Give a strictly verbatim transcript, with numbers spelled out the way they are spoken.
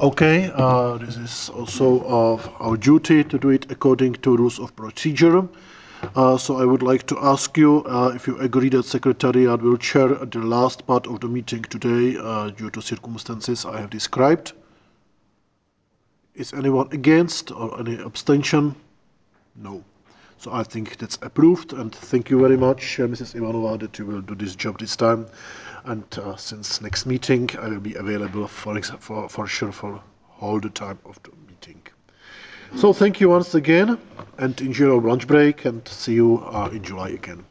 Okay, uh, this is also uh, our duty to do it according to rules of procedure. Uh, so I would like to ask you uh, if you agree that Secretariat will chair the last part of the meeting today uh, due to circumstances I have described. Is anyone against or any abstention? No. So I think that's approved, and thank you very much, uh, Missus Ivanova, that you will do this job this time. And uh, since next meeting, I will be available for, exa for, for sure for all the time of the meeting. So thank you once again, and enjoy your lunch break, and see you uh, in July again.